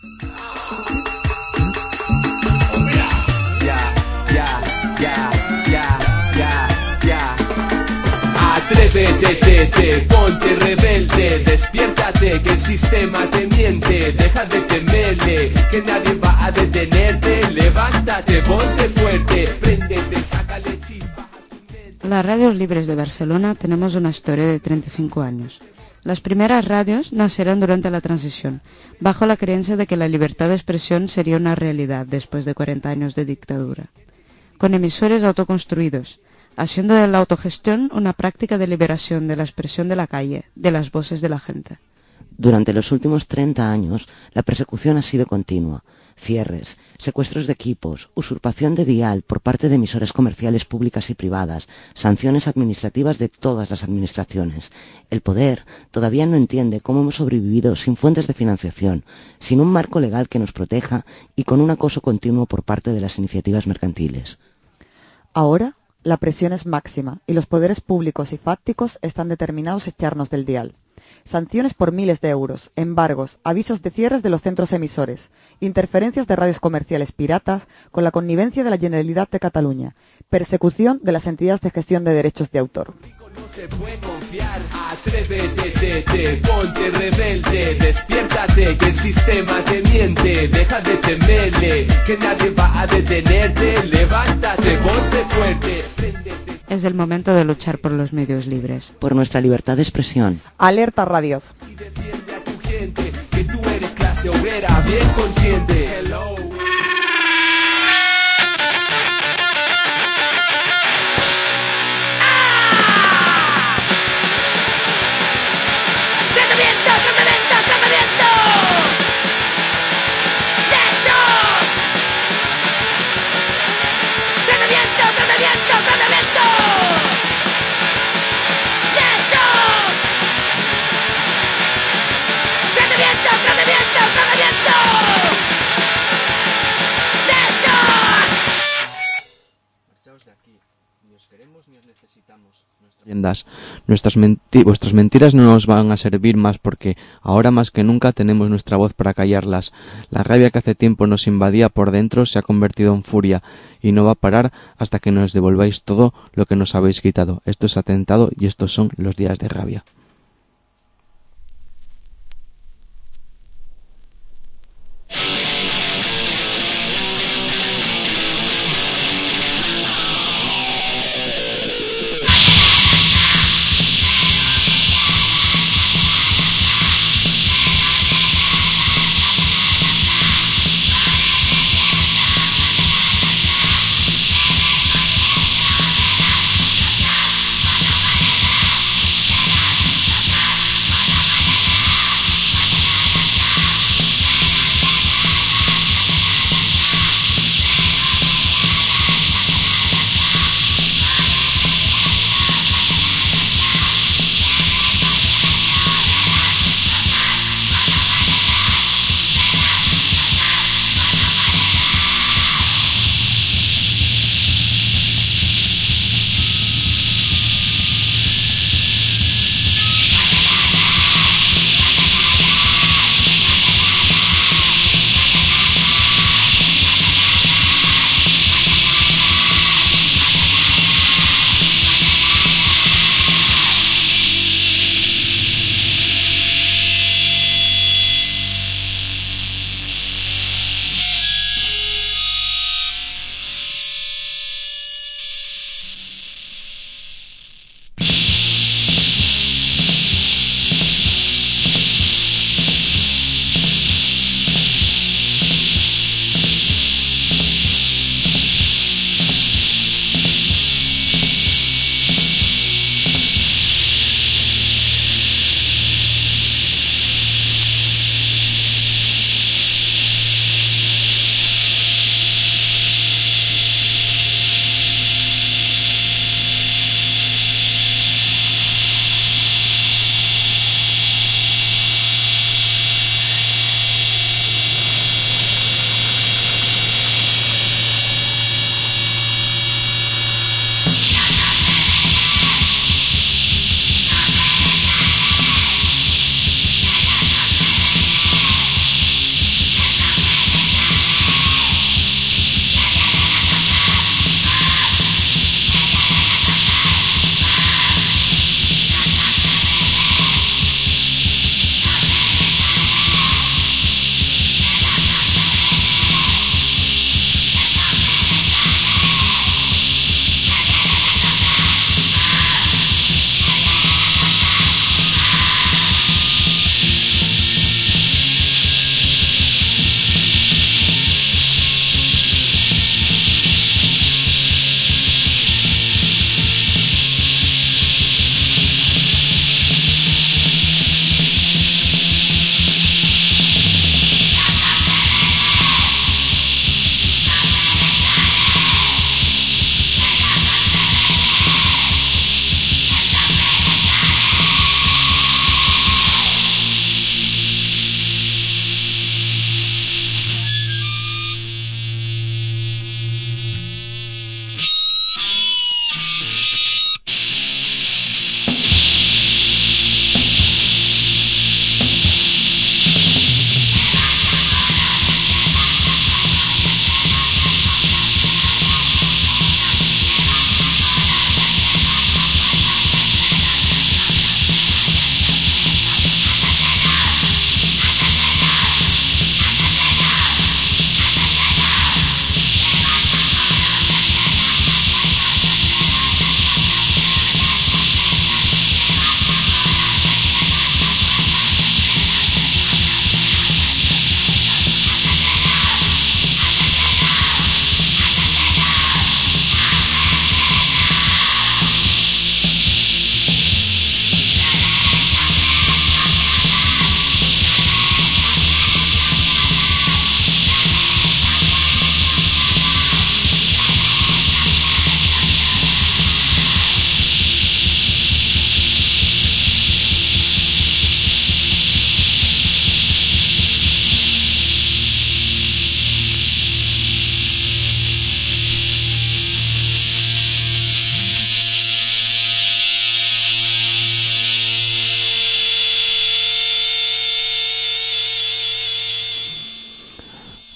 Atrévete, ponte rebelde, despiértate, que el sistema te miente, deja de temerle, que nadie va a detenerte, levántate, ponte fuerte, préndete, sácale chispa a tu mente. Las radios libres de Barcelona tenemos una historia de 35 años. Las primeras radios nacieron durante la transición, bajo la creencia de que la libertad de expresión sería una realidad después de 40 años de dictadura, con emisores autoconstruidos, haciendo de la autogestión una práctica de liberación de la expresión de la calle, de las voces de la gente. Durante los últimos 30 años, la persecución ha sido continua. Cierres, secuestros de equipos, usurpación de dial por parte de emisoras comerciales públicas y privadas, sanciones administrativas de todas las administraciones. El poder todavía no entiende cómo hemos sobrevivido sin fuentes de financiación, sin un marco legal que nos proteja y con un acoso continuo por parte de las iniciativas mercantiles. Ahora, la presión es máxima y los poderes públicos y fácticos están determinados a echarnos del dial. Sanciones por miles de euros, embargos, avisos de cierres de los centros emisores, interferencias de radios comerciales piratas con la connivencia de la Generalitat de Cataluña, persecución de las entidades de gestión de derechos de autor. No se puede confiar, atrévete, ponte rebelde, despiértate, que el sistema te miente, deja de temerle, que nadie va a detenerte, levántate, ponte fuerte, préndete. Es el momento de luchar por los medios libres. Por nuestra libertad de expresión. Alerta Radios. Y defiende a tu gente, que tú eres clase obrera, bien consciente. Hello. Vuestras mentiras no nos van a servir más porque ahora más que nunca tenemos nuestra voz para callarlas. La rabia que hace tiempo nos invadía por dentro se ha convertido en furia y no va a parar hasta que nos devolváis todo lo que nos habéis quitado. Esto es atentado y estos son los días de rabia.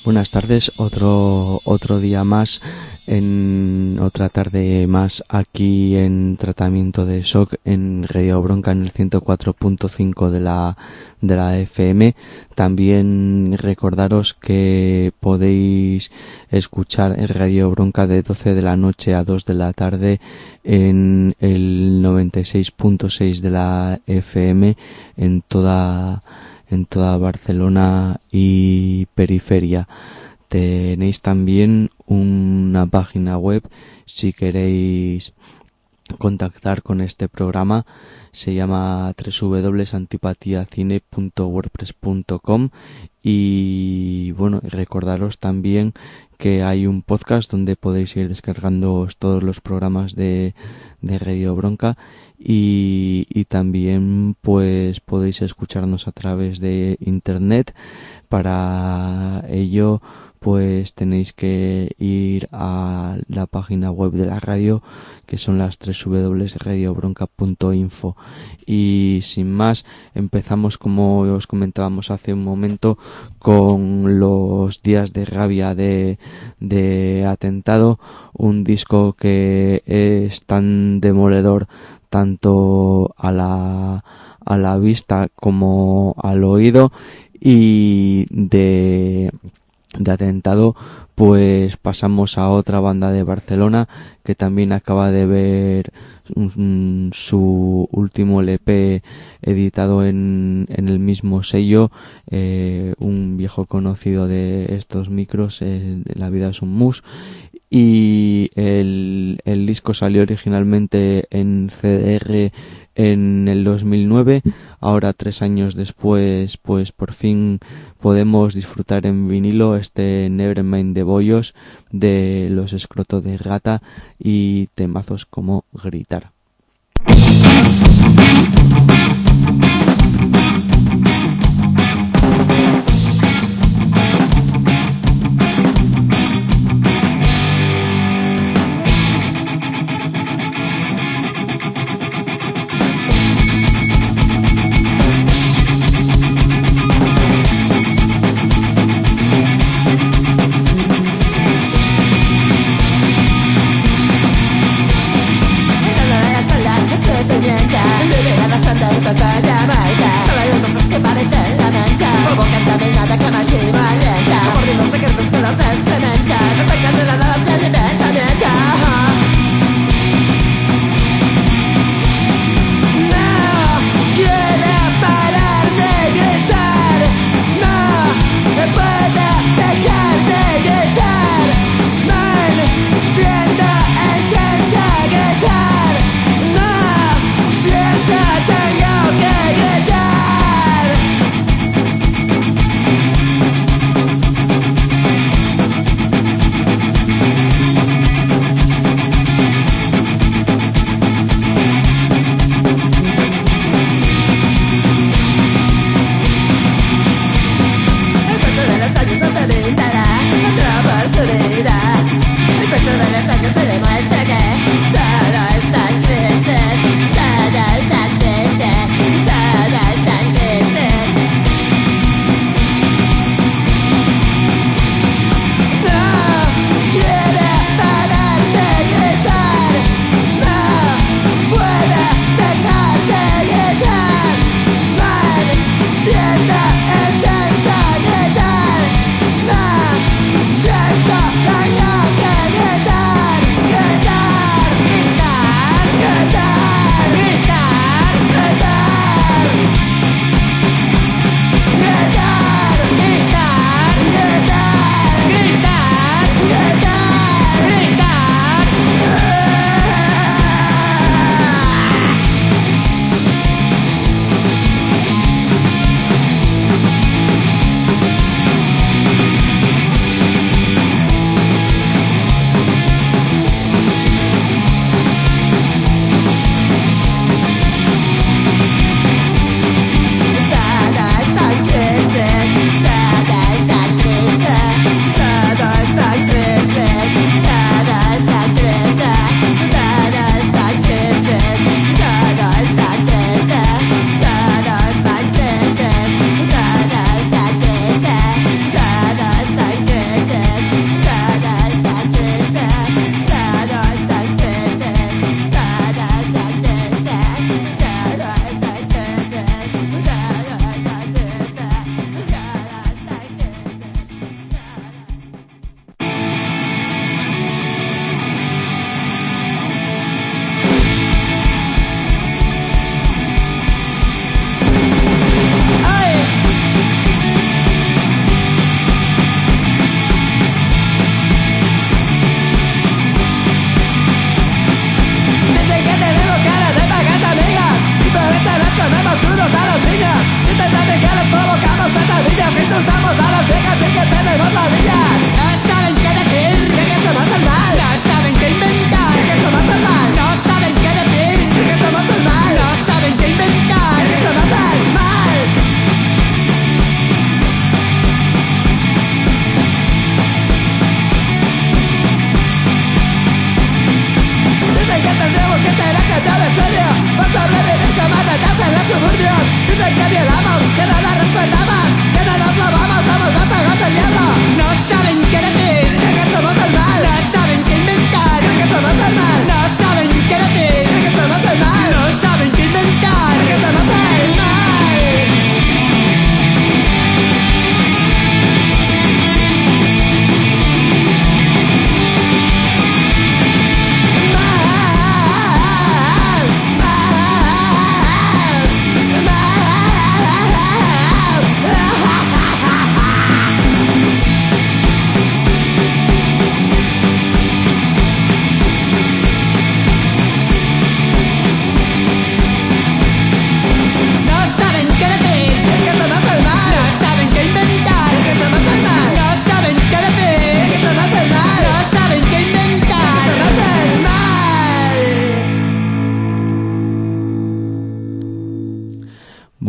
Buenas tardes, otro día más, en otra tarde más aquí en Tratamiento de Shock en Radio Bronca en el 104.5 de la FM. También recordaros que podéis escuchar en Radio Bronca de 12 de la noche a 2 de la tarde en el 96.6 de la FM en toda Barcelona y periferia. Tenéis también una página web si queréis contactar con este programa, se llama www.antipatiacine.wordpress.com y bueno, recordaros también que hay un podcast donde podéis ir descargando todos los programas de Radio Bronca y también pues podéis escucharnos a través de internet. Para ello pues tenéis que ir a la página web de la radio, que son las www.radiobronca.info. Y sin más, empezamos, como os comentábamos hace un momento, con los días de rabia de Atentado, un disco que es tan demoledor tanto a la vista como al oído. Y de Atentado pues pasamos a otra banda de Barcelona que también acaba de ver su último LP editado en el mismo sello, un viejo conocido de estos micros, La vida es un mus. Y el disco salió originalmente en CDR en el 2009, ahora 3 años después pues por fin podemos disfrutar en vinilo este Nevermind de Bollos de Los Escroto de Rata y temazos como Gritar.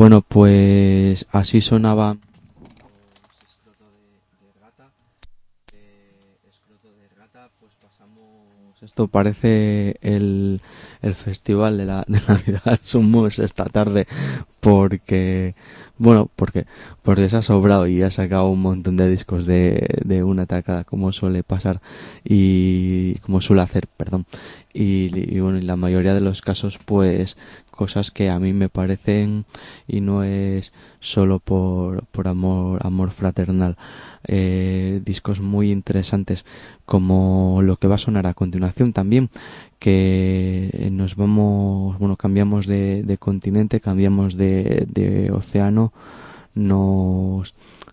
Bueno, pues así sonaba Escroto de Rata. Pues pasamos, esto parece el festival de la Navidad Somos esta tarde, porque se ha sobrado y ha sacado un montón de discos de una tacada, como suele pasar y como suele hacer, perdón. Y bueno, en la mayoría de los casos, pues cosas que a mí me parecen, y no es solo por amor fraternal, discos muy interesantes, como lo que va a sonar a continuación también, que nos vamos, cambiamos de continente, cambiamos de océano, nos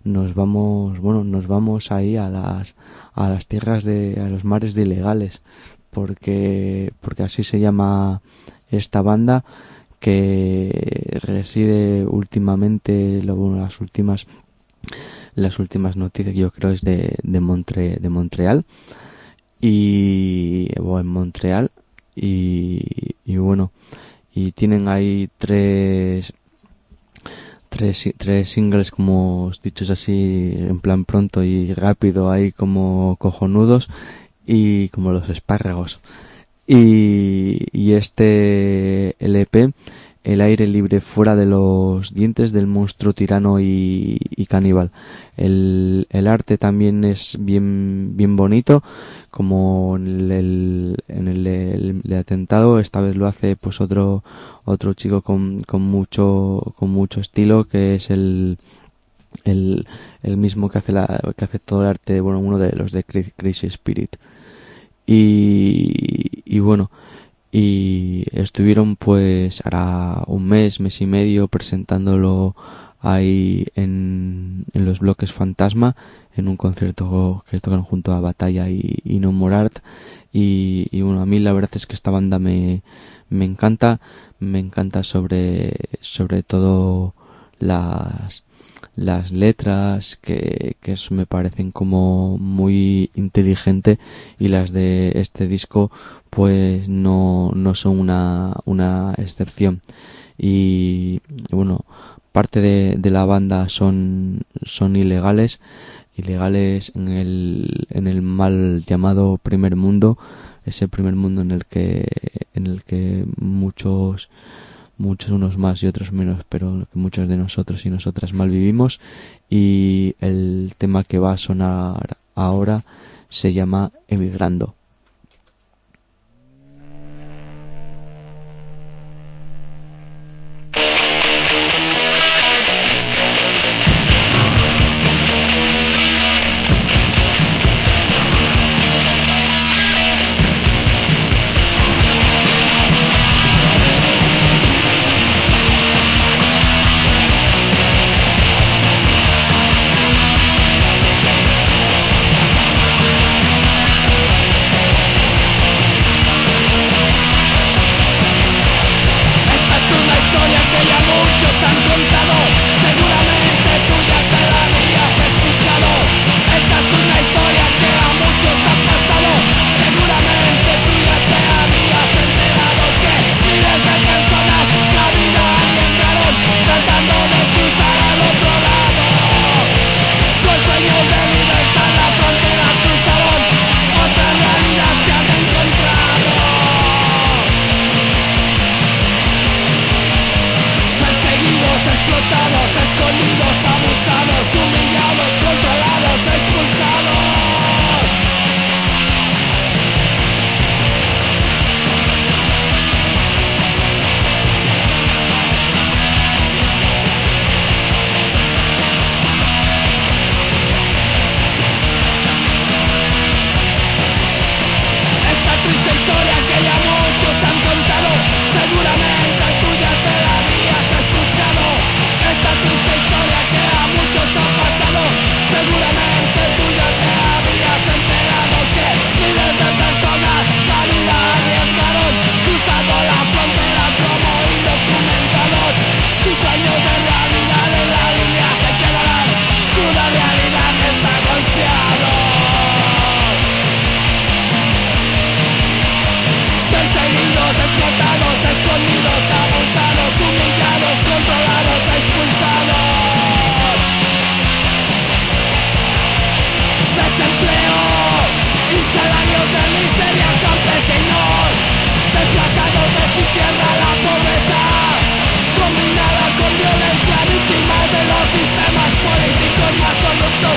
vamos ahí a las tierras a los mares de ilegales, porque así se llama esta banda, que reside últimamente, las últimas noticias, yo creo, es de Montreal, o en Montreal, y bueno, y tienen ahí tres singles, como dichos así en plan pronto y rápido, ahí como cojonudos y como los espárragos. Y este LP, El aire libre fuera de los dientes del monstruo tirano y caníbal. El arte también es bien bonito, como en el atentado. Esta vez lo hace pues otro chico con mucho estilo, que es el mismo que hace todo el arte, uno de los de Crazy Spirit. Y bueno, y estuvieron pues hará un mes y medio presentándolo ahí en los bloques Fantasma, en un concierto que tocan junto a Batalla y No More Art. Y bueno, a mí la verdad es que esta banda me encanta sobre todo las letras, que eso me parecen como muy inteligente, y las de este disco pues no son una excepción. Y bueno, parte de la banda son ilegales en el mal llamado primer mundo, ese primer mundo en el que muchos unos más y otros menos, pero que muchos de nosotros y nosotras mal vivimos. Y el tema que va a sonar ahora se llama Emigrando.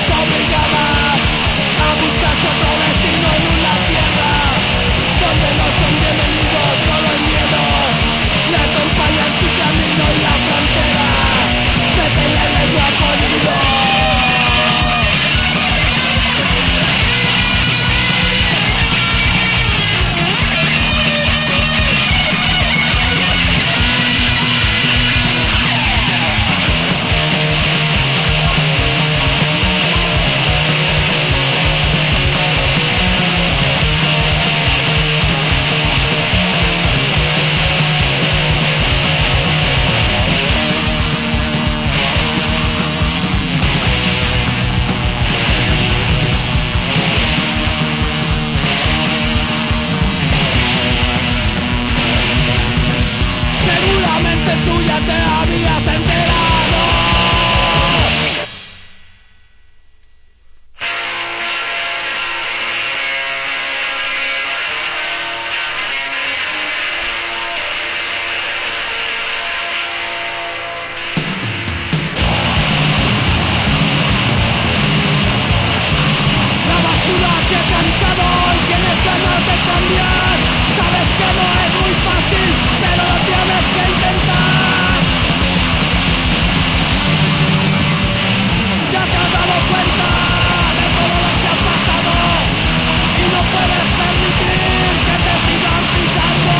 obligadas a buscarse otro destino en una tierra donde no son bienvenidos solo el miedo le acompañan su camino y la frontera de tenerles lo ha podido. Seguramente tú ya te habías enterado. La basura te ha cansado y tienes ganas de cambiar. Sabes que no es muy fácil, pero lo tienes que intentar. Ya te has dado cuenta de todo lo que ha pasado y no puedes permitir que te sigan pisando.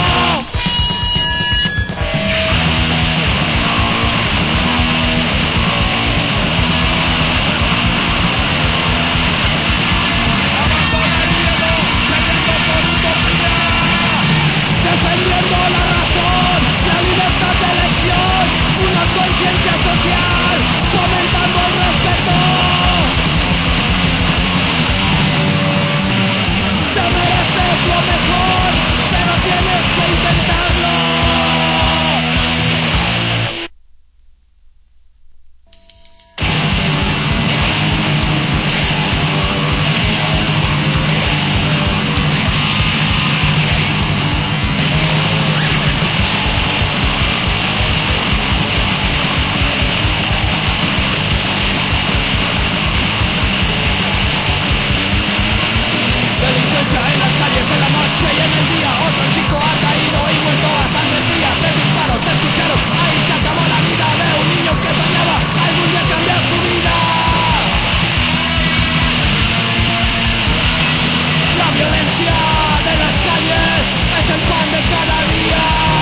Defendiendo la razón, la libertad de elección, una conciencia social, fomentando el respeto. Te mereces lo mejor, pero tienes que intentarlo. Delincuencia en las calles, en la noche y en el día. Otro chico ha caído y vuelto a sangre fría. 3 disparos se escucharon, ahí se acabó la vida de un niño que soñaba algún día cambiar su vida. La violencia de las calles es el pan de cada día.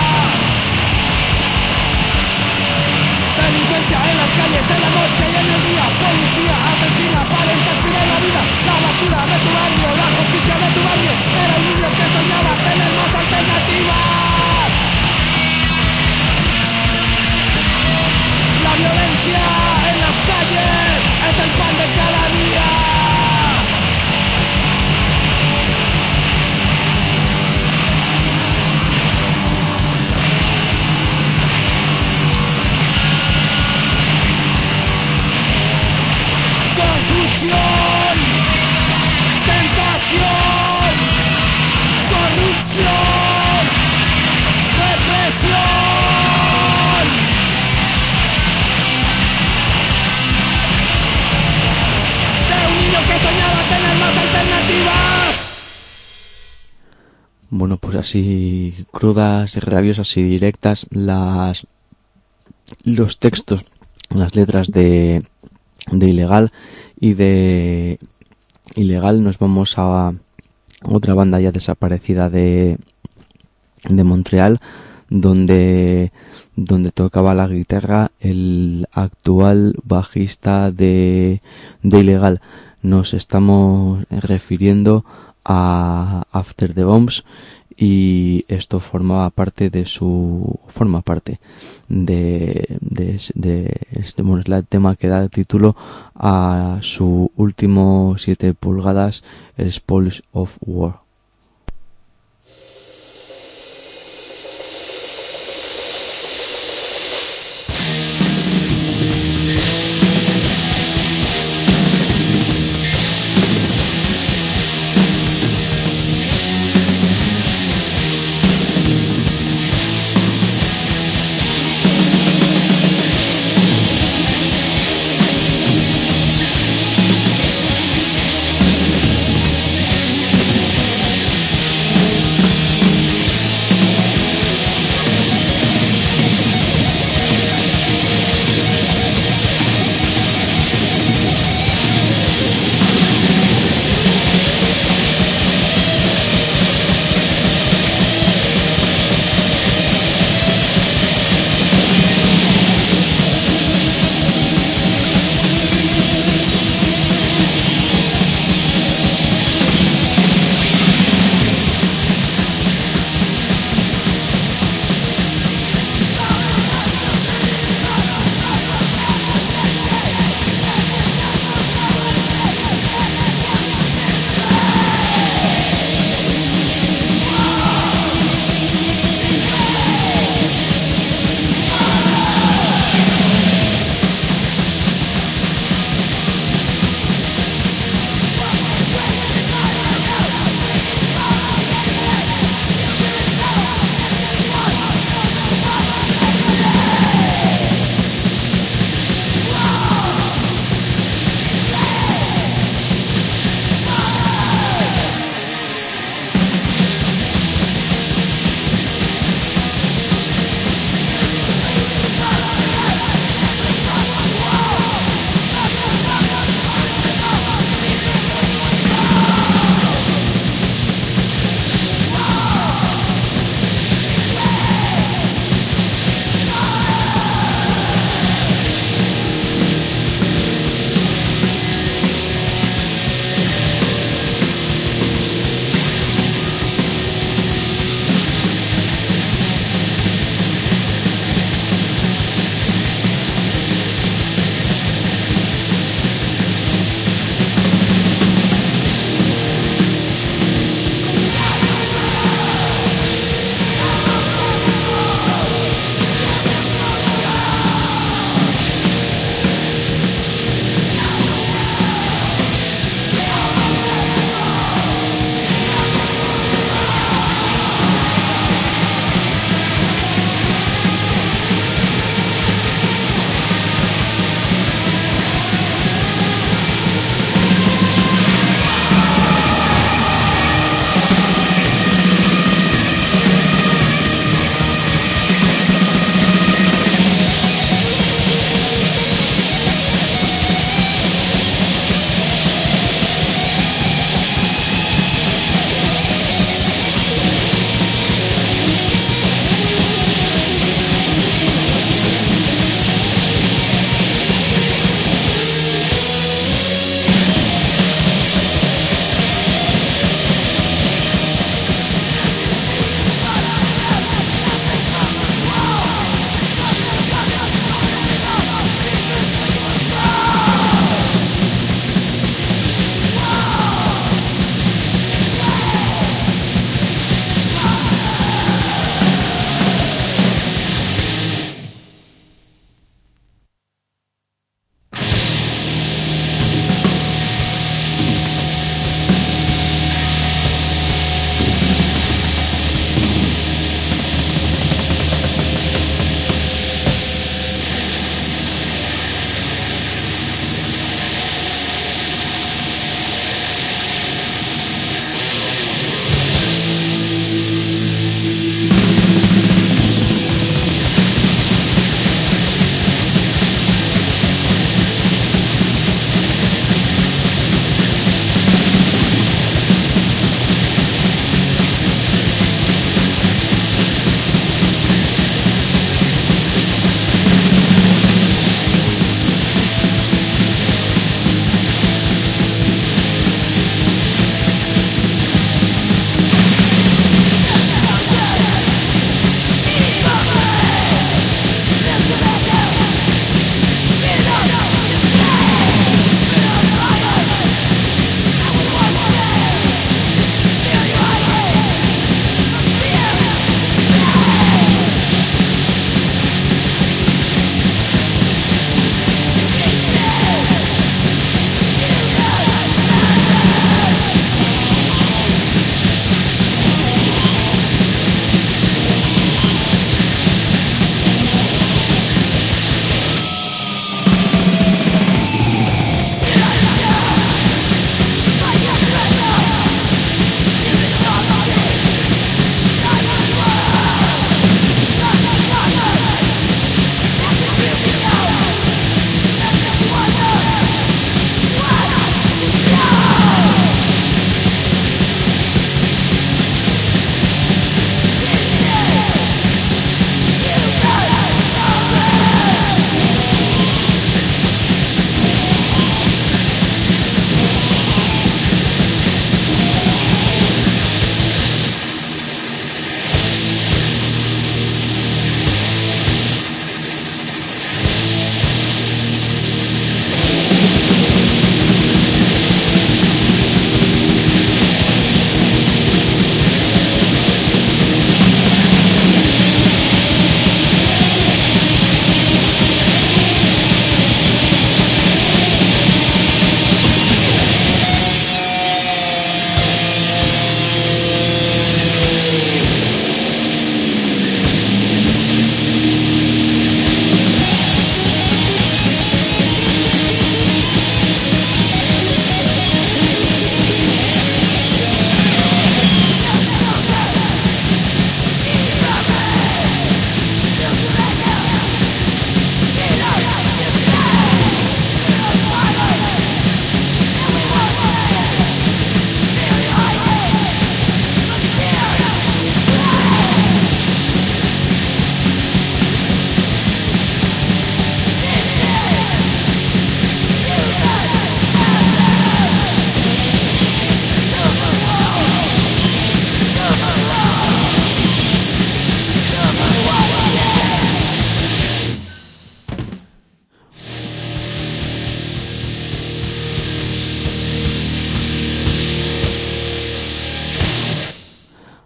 Delincuencia en las calles, en la noche y en el día. Policía asesina para interferir la vida. La basura de tu barrio, la justicia de tu barrio. Era un niño que soñaba tener más alternativas. La violencia en las calles es el pan de cada día. Confusión, tentación, corrupción, represión. De un niño que soñaba tener más alternativas. Bueno, pues así crudas y rabiosas y directas los textos, las letras de Ilegal, y de Ilegal nos vamos a otra banda ya desaparecida de Montreal, donde tocaba la guitarra el actual bajista de Ilegal. Nos estamos refiriendo a After the Bombs, y esto forma parte de bueno, es el tema que da título a su último 7 pulgadas, el Spoils of War.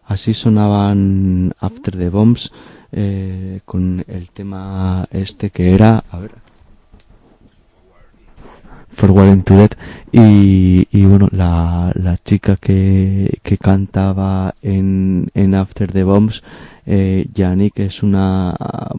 Así sonaban After the Bombs con el tema este que era, a ver, Forward into Death, y bueno, la chica que cantaba en After the Bombs, Yannick, es una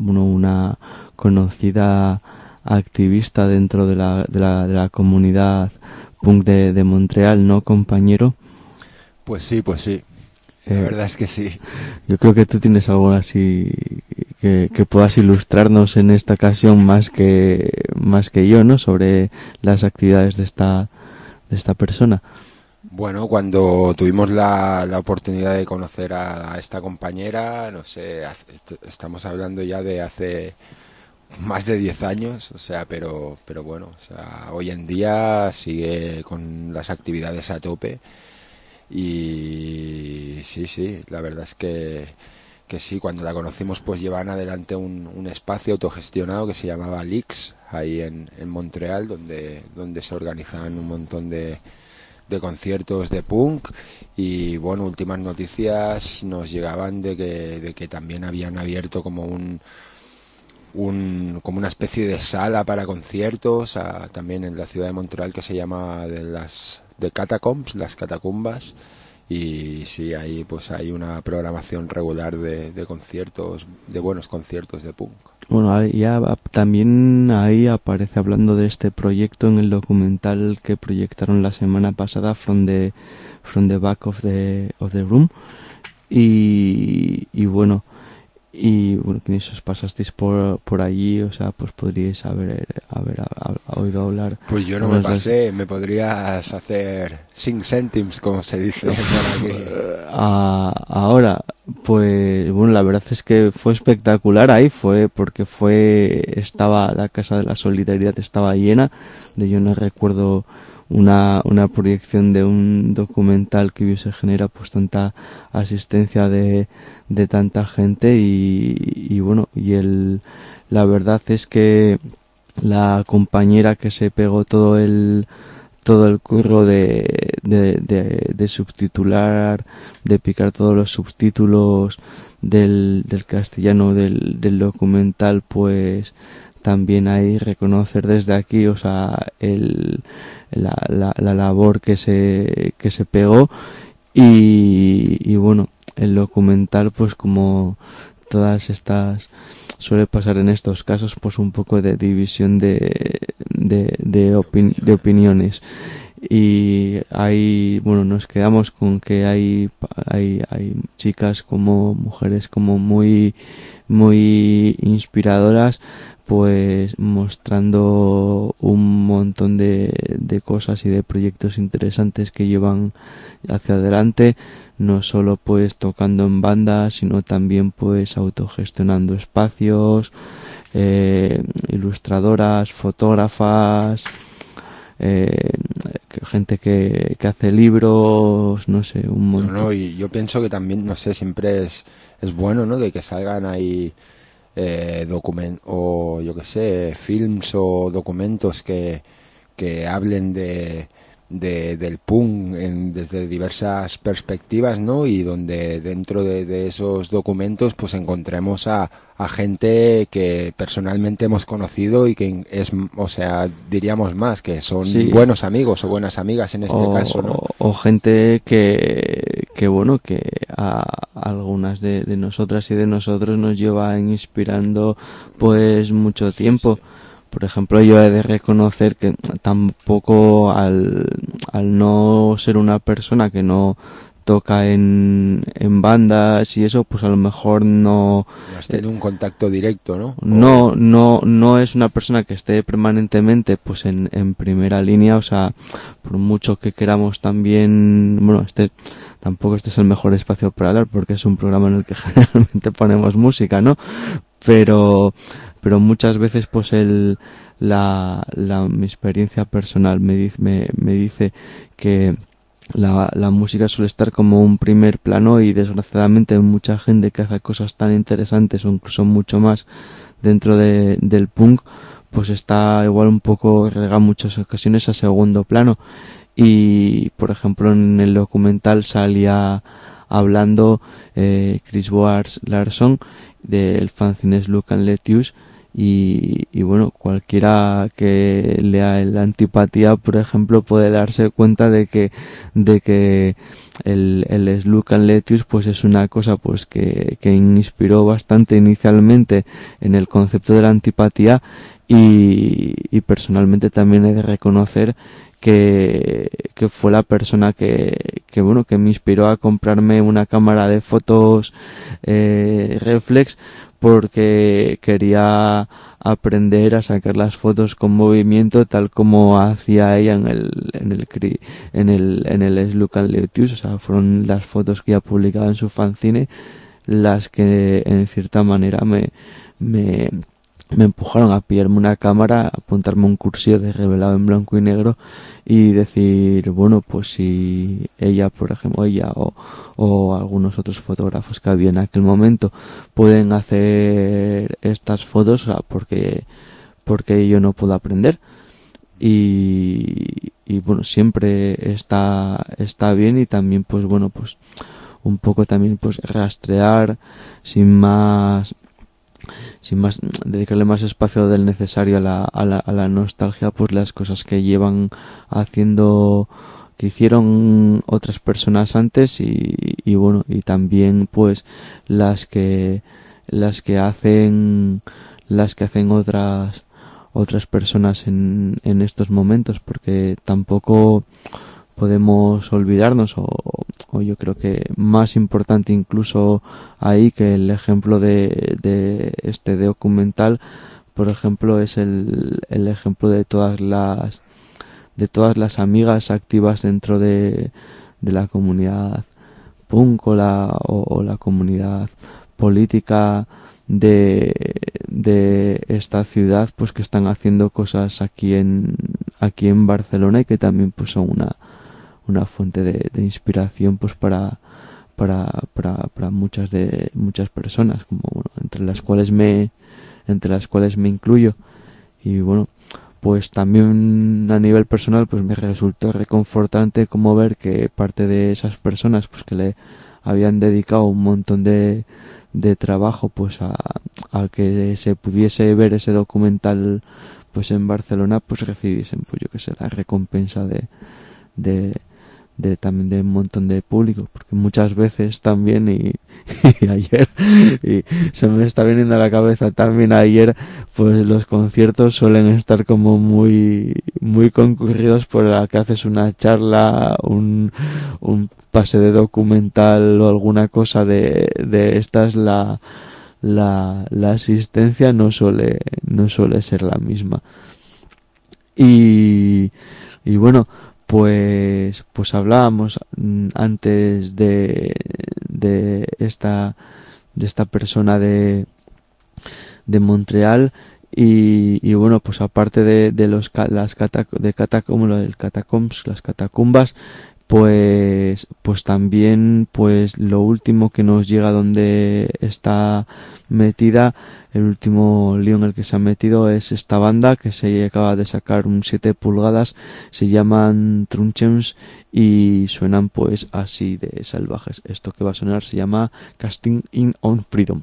conocida activista dentro de la comunidad punk de Montreal, ¿no, compañero? Pues sí. La verdad es que sí. Yo creo que tú tienes algo así que puedas ilustrarnos en esta ocasión más que yo, ¿no? Sobre las actividades de esta persona. Bueno, cuando tuvimos la oportunidad de conocer a esta compañera, no sé, estamos hablando ya de hace más de 10 años, o sea, pero bueno, o sea, hoy en día sigue con las actividades a tope. Y sí, la verdad es que sí, cuando la conocimos pues llevan adelante un espacio autogestionado que se llamaba Leaks, ahí en Montreal, donde se organizaban un montón de conciertos de punk. Y bueno, últimas noticias nos llegaban de que también habían abierto como como una especie de sala para conciertos también en la ciudad de Montreal, que se llama de Catacombs, las catacumbas. Y sí, ahí pues hay una programación regular de conciertos, de buenos conciertos de punk. Bueno, ya también ahí aparece, hablando de este proyecto, en el documental que proyectaron la semana pasada, From the Back of the Room. Y bueno, quienes os pasasteis por allí, o sea, pues podríais haber oído hablar. Pues yo no me pasé, me podrías hacer 5 céntimos, como se dice por aquí. Ahora, pues bueno, la verdad es que fue espectacular ahí, estaba la Casa de la Solidaridad, estaba llena, yo no recuerdo una proyección de un documental que hubiese genera pues tanta asistencia de tanta gente. Y bueno, la verdad es que la compañera que se pegó todo el curro de subtitular, de picar todos los subtítulos del castellano del documental, pues también hay reconocer desde aquí, o sea, la labor que se pegó. Y bueno, el documental, pues como todas estas suele pasar en estos casos, pues un poco de división de opiniones. Y bueno, nos quedamos con que hay chicas como mujeres como muy inspiradoras, pues mostrando un montón de cosas y de proyectos interesantes que llevan hacia adelante, no solo pues tocando en bandas, sino también pues autogestionando espacios, ilustradoras, fotógrafas, gente que hace libros, no sé, un montón. No, y yo pienso que también, no sé, siempre es bueno, ¿no?, de que salgan ahí o yo que sé, films o documentos que hablen del punk desde diversas perspectivas, ¿no? Y donde dentro de esos documentos pues encontremos a gente que personalmente hemos conocido y que o sea, diríamos más, que son buenos amigos o buenas amigas en este caso, ¿no? O gente que bueno, que a algunas de nosotras y de nosotros nos lleva inspirando pues mucho tiempo. Por ejemplo, yo he de reconocer que tampoco al no ser una persona que no toca en bandas y eso, pues a lo mejor no has tenido un contacto directo, ¿no? No es una persona que esté permanentemente pues en primera línea, o sea, por mucho que queramos también, bueno, tampoco este es el mejor espacio para hablar porque es un programa en el que generalmente ponemos música, ¿no? Pero muchas veces pues mi experiencia personal me dice que la música suele estar como un primer plano, y desgraciadamente mucha gente que hace cosas tan interesantes o incluso mucho más dentro del punk pues está igual un poco relegada en muchas ocasiones a segundo plano. Y por ejemplo en el documental salía hablando Chris Boars Larson del fanzine Look and Let Use. Y bueno, cualquiera que lea el Antipatía, por ejemplo, puede darse cuenta de que el Look and Let Use pues es una cosa pues que inspiró bastante inicialmente en el concepto de la antipatía, y personalmente también he de reconocer que fue la persona que me inspiró a comprarme una cámara de fotos reflex, porque quería aprender a sacar las fotos con movimiento tal como hacía ella en el Look and Let Use. O sea, fueron las fotos que ella publicaba en su fanzine las que en cierta manera me empujaron a pillarme una cámara, a apuntarme un cursillo de revelado en blanco y negro y decir, bueno, pues si ella, por ejemplo, ella o algunos otros fotógrafos que había en aquel momento pueden hacer estas fotos, o sea, porque yo no puedo aprender. Y bueno, siempre está bien, y también pues bueno, pues un poco también pues rastrear sin más dedicarle más espacio del necesario a la nostalgia, pues las cosas que llevan haciendo, que hicieron otras personas antes, y bueno, y también pues las que hacen otras personas en estos momentos, porque tampoco podemos olvidarnos, o yo creo que más importante incluso ahí que el ejemplo de este documental, por ejemplo, es el ejemplo de todas las amigas activas dentro de la comunidad punk o la comunidad política de esta ciudad, pues que están haciendo cosas aquí en Barcelona, y que también pues son una fuente de inspiración pues para muchas personas, como bueno, entre las cuales me incluyo. Y bueno, pues también a nivel personal pues me resultó reconfortante como ver que parte de esas personas pues que le habían dedicado un montón de trabajo pues a que se pudiese ver ese documental pues en Barcelona, pues recibiesen pues yo que sé, la recompensa también de un montón de público, porque muchas veces también y ayer, y se me está viniendo a la cabeza también ayer, pues los conciertos suelen estar como muy concurridos, por la que haces una charla, un pase de documental o alguna cosa de estas, la asistencia no suele ser la misma. Y bueno, pues hablábamos antes de esta persona de Montreal, y bueno, pues aparte de las catacumbas, pues también pues lo último que nos llega donde está metida, el último lío en el que se ha metido es esta banda que se acaba de sacar un 7 pulgadas, se llaman Truncheons y suenan pues así de salvajes. Esto que va a sonar se llama Casting in on Freedom.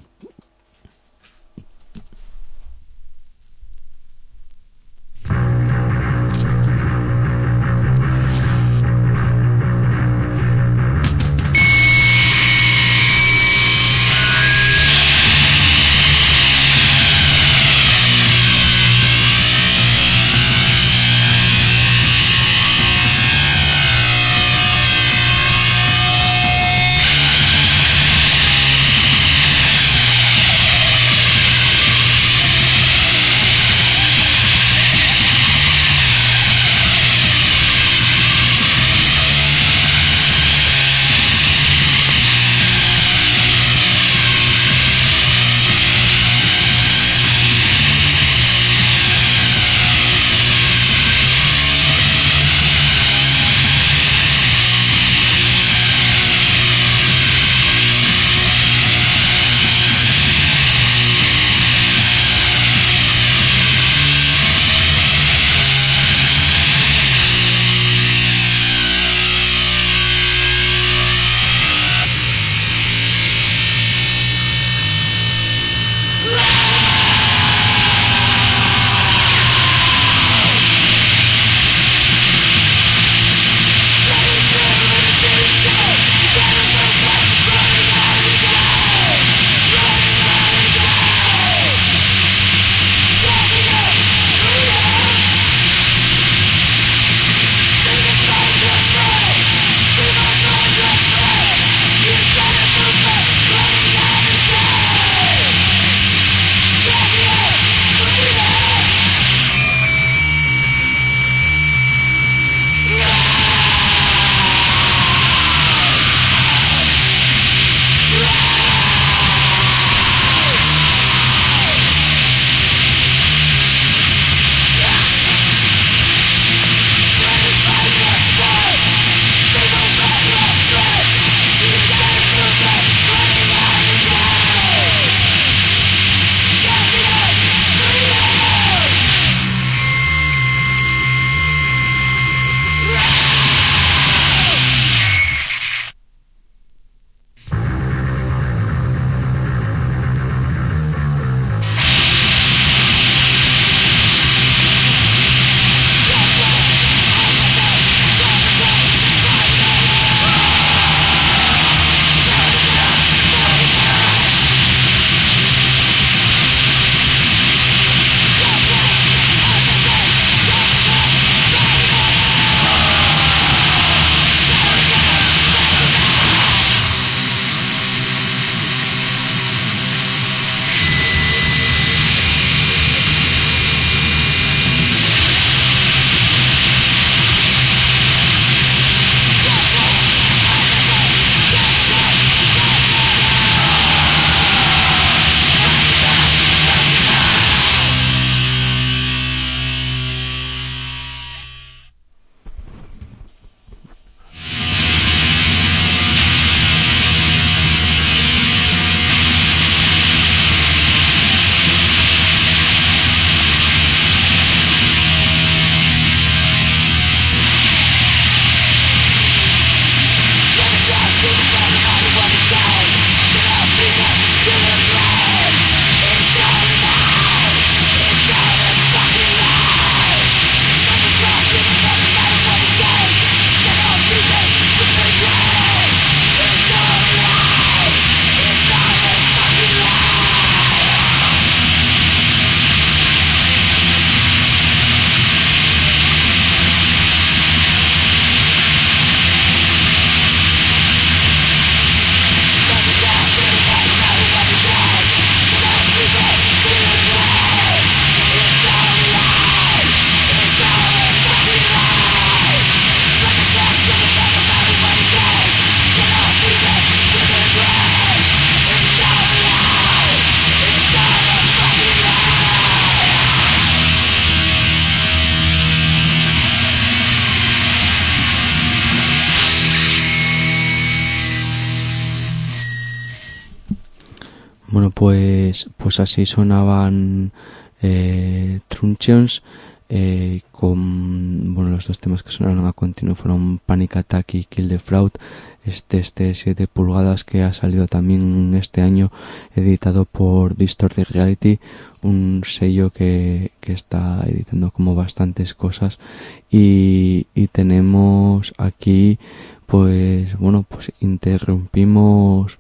Bueno, pues así sonaban Truncheons, con los dos temas que sonaron a continuo fueron Panic Attack y Kill the Fraud, este 7 pulgadas que ha salido también este año, editado por Distorted Reality, un sello que está editando como bastantes cosas, y tenemos aquí pues interrumpimos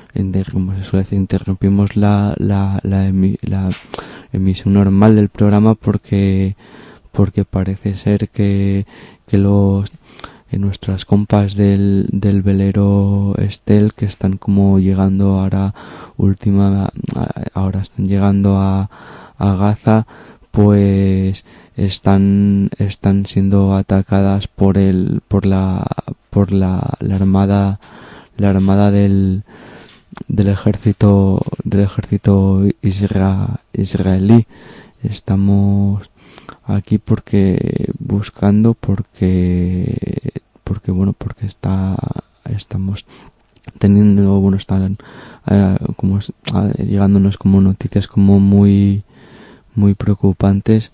la emisión normal del programa porque parece ser que nuestras compas del velero Estel, que están como llegando ahora están llegando a Gaza, pues están siendo atacadas por la armada del ejército israelí. Estamos aquí porque estamos teniendo, están llegándonos como noticias como muy preocupantes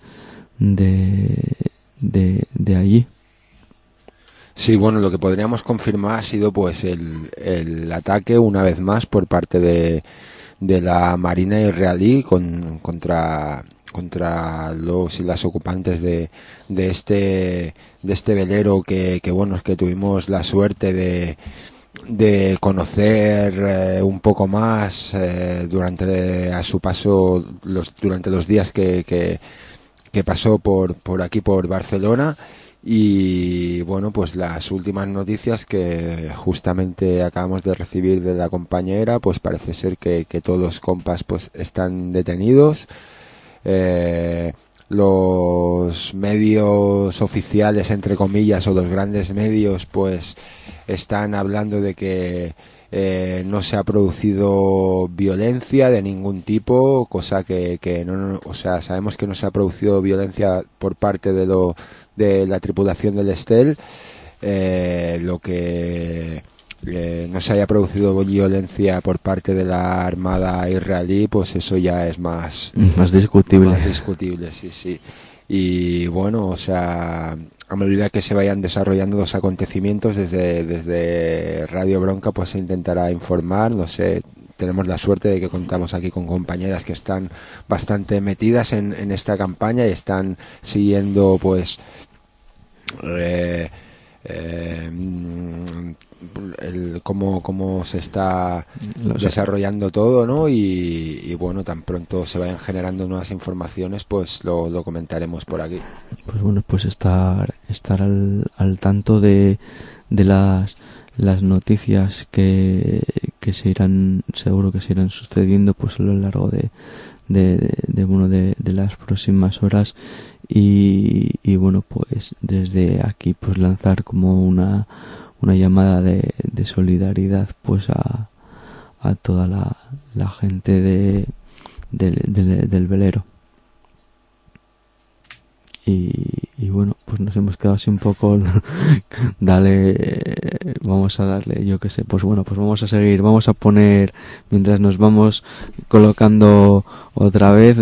de allí. Sí, bueno, lo que podríamos confirmar ha sido pues el ataque una vez más por parte de la Marina israelí contra los y las ocupantes de este velero que tuvimos la suerte de conocer un poco más durante los días que pasó por aquí por Barcelona. Y bueno, pues las últimas noticias que justamente acabamos de recibir de la compañera, pues parece ser que todos los compas pues están detenidos. Los medios oficiales, entre comillas, o los grandes medios, pues están hablando de que no se ha producido violencia de ningún tipo, cosa que no, o sea, sabemos que no se ha producido violencia por parte de la tripulación del Estel, lo que no se haya producido violencia por parte de la armada israelí, pues eso ya es más discutible. Más discutible, sí. Y bueno, o sea, a medida que se vayan desarrollando los acontecimientos desde Radio Bronca, pues se intentará informar. No sé, tenemos la suerte de que contamos aquí con compañeras que están bastante metidas en esta campaña y están siguiendo pues cómo se está desarrollando todo, ¿no? Y bueno, tan pronto se vayan generando nuevas informaciones, pues lo comentaremos por aquí. Pues bueno, pues estar al tanto de las noticias que se irán, seguro que se irán sucediendo pues a lo largo de las próximas horas, y bueno, pues desde aquí pues lanzar como una llamada de solidaridad pues a toda la gente del velero. Y bueno, pues nos hemos quedado así un poco vamos a darle, yo qué sé, pues bueno, pues vamos a seguir, vamos a poner, mientras nos vamos colocando otra vez,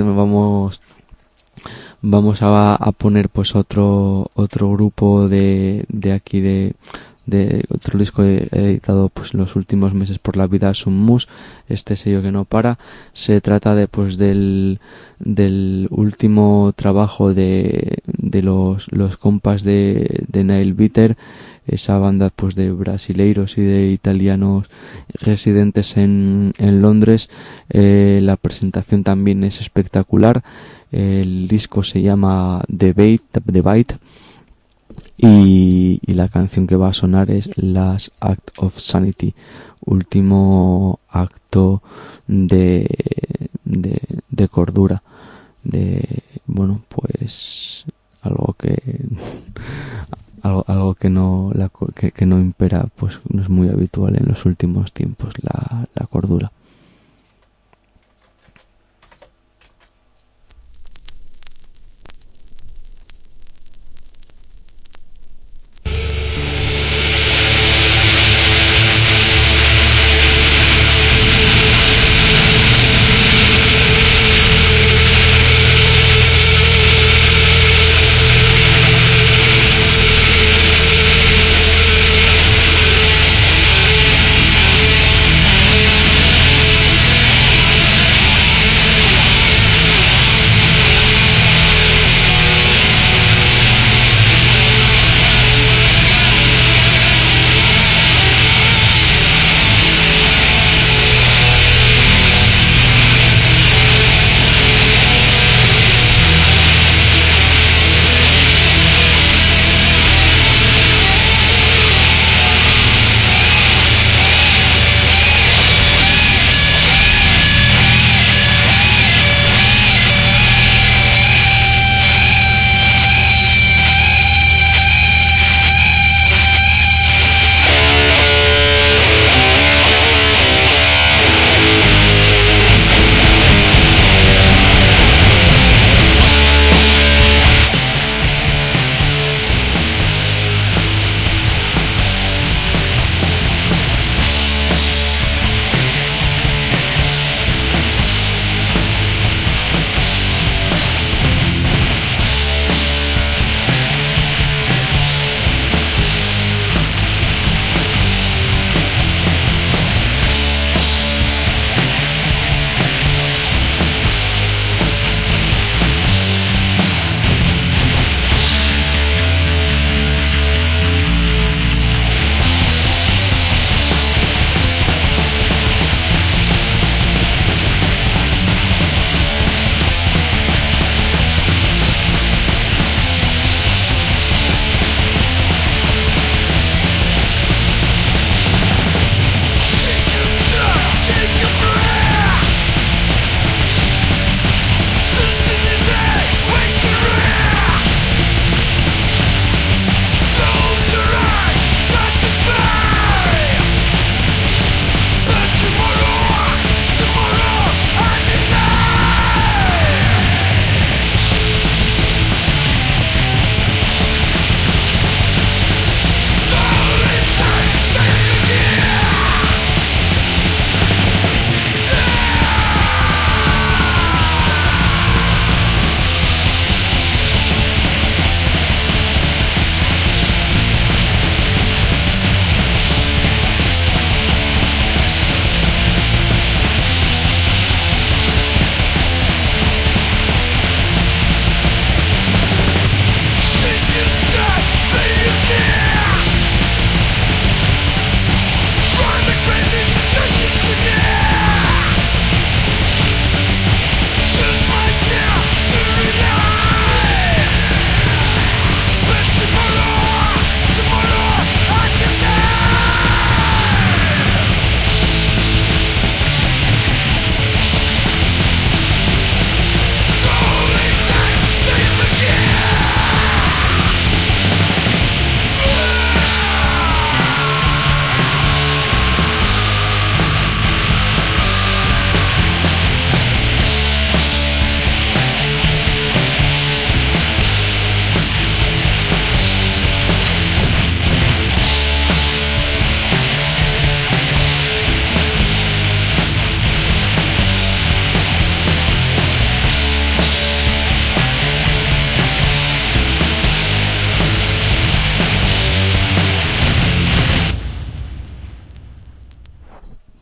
vamos a poner pues otro grupo de aquí de otro disco editado pues en los últimos meses por La Vida Summus, este sello que no para. Se trata de pues del último trabajo de los compas de Nail Bitter, esa banda pues de brasileiros y de italianos residentes en Londres. La presentación también es espectacular. El disco se llama The Bite. Y la canción que va a sonar es Last Act of Sanity, último acto de cordura. Bueno, pues algo que no impera, pues no es muy habitual en los últimos tiempos, la cordura.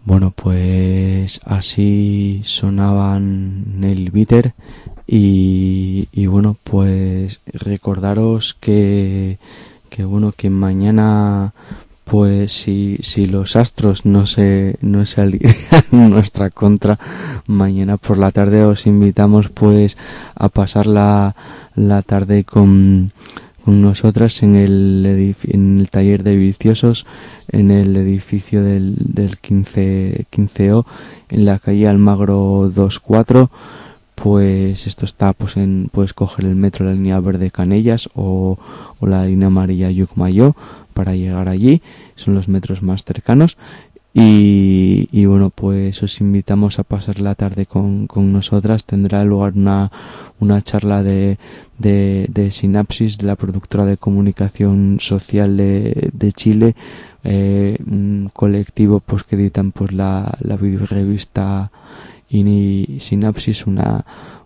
Bueno, pues así sonaban Nail Bitter y bueno, pues recordaros que mañana, pues si los astros no se alinean en nuestra contra, mañana por la tarde os invitamos pues a pasar la tarde con nosotras en el taller de viciosos, en el edificio del 15O, en la calle Almagro 24. Pues esto está, pues puedes coger el metro, la línea verde Canellas o la línea amarilla Llucmayó para llegar allí. Son los metros más cercanos. Y bueno, pues os invitamos a pasar la tarde con nosotras. Tendrá lugar una charla de Sinapsis, de la productora de comunicación social de Chile, un colectivo pues que editan pues la videorevista Sinapsis, una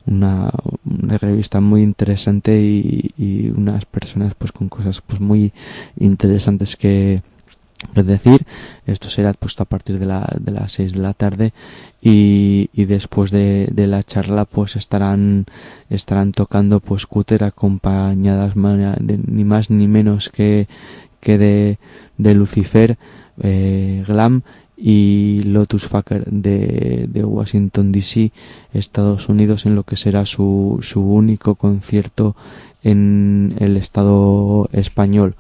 revista muy interesante y unas personas pues con cosas pues muy interesantes que decir. Esto será pues a partir de las 6 de la tarde y después de la charla pues estarán tocando pues Cúter, acompañadas ni más ni menos que de Lucifer, Glam y Lotus Fucker de Washington DC, Estados Unidos, en lo que será su único concierto en el Estado español.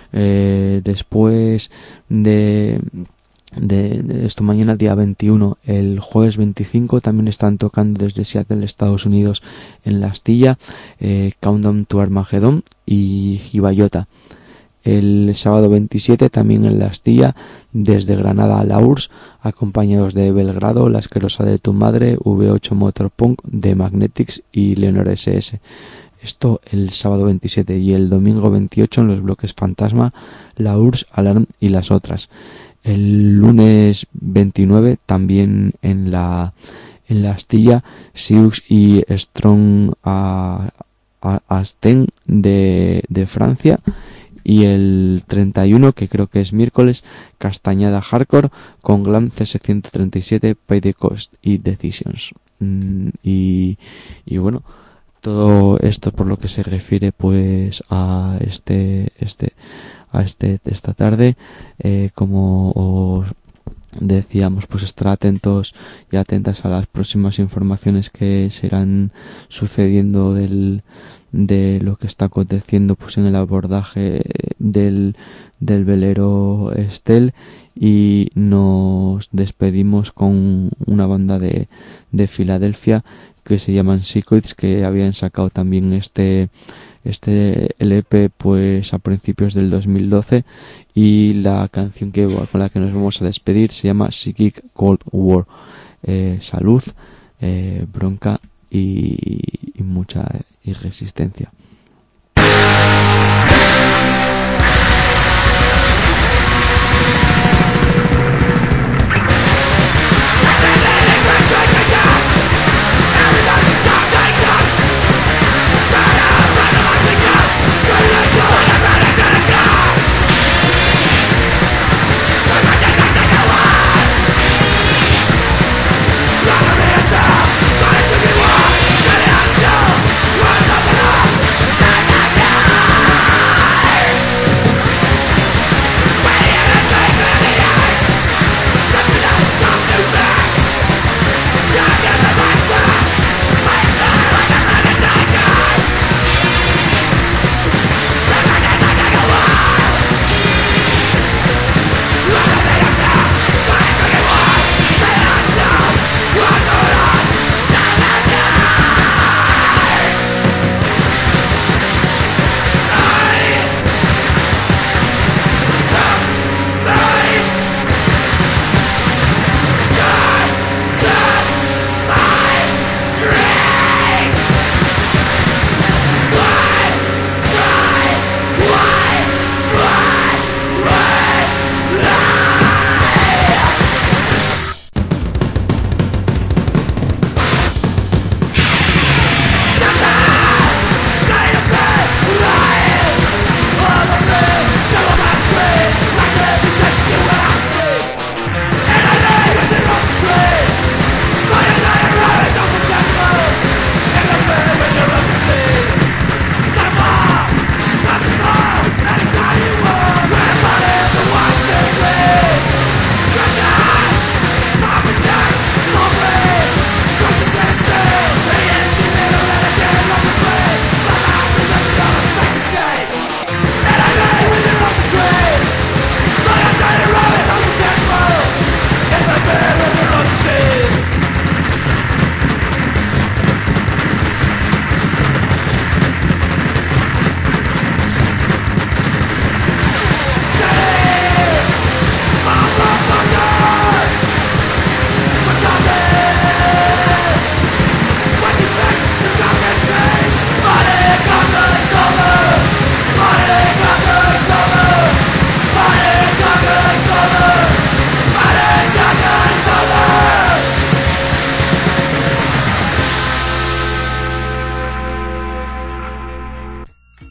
Después de esto, mañana día 21, el jueves 25 también están tocando desde Seattle, Estados Unidos, en La Astilla, Countdown to Armageddon y Bayota. El sábado 27 también en La Astilla, desde Granada a la URSS, acompañados de Belgrado, La Asquerosa de tu Madre, V8 Motorpunk, The Magnetics y Leonor SS. Esto el sábado 27, y el domingo 28 en los bloques Fantasma, la URSS, Alarm y las otras. El lunes 29 también en la Astilla, Siux y Strong Asten de Francia. Y el 31, que creo que es miércoles, Castañada Hardcore con Glam CS137, Pay the Cost y Decisions. Y bueno, todo esto por lo que se refiere pues a esta tarde. Como os decíamos, pues estar atentos y atentas a las próximas informaciones que se irán sucediendo de lo que está aconteciendo pues en el abordaje del velero Estel, y nos despedimos con una banda de Filadelfia que se llaman Sequoids, que habían sacado también este LP pues a principios del 2012, y la canción con la que nos vamos a despedir se llama Psychic Cold War. Salud, bronca y mucha resistencia.